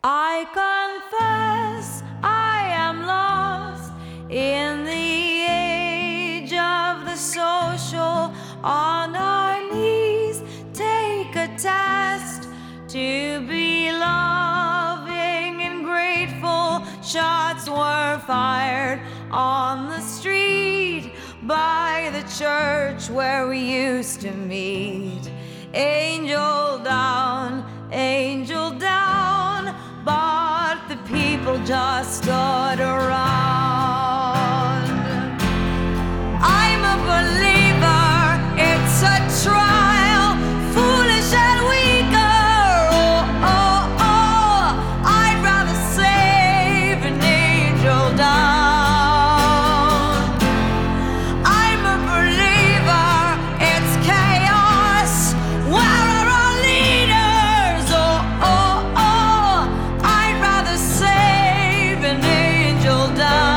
I confess I am lost in the age of the social. On our knees, take a test to be loving and grateful. Shots were fired on the street by the church where we used to meet. Angel down, but the people just stood around. I'm a believer, it's a trial, foolish and weaker. I'd rather save an angel down. I'm a believer, it's chaos. Where are our leaders? I'd rather save an angel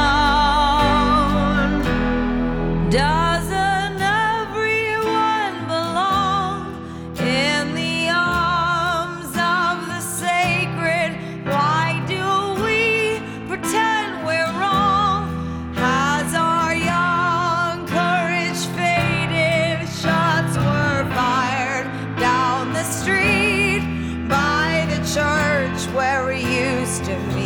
down. Doesn't everyone belong in the arms of the sacred? Why do we pretend we're wrong? Has our young courage faded? Shots were fired down the street by the church where we used to meet.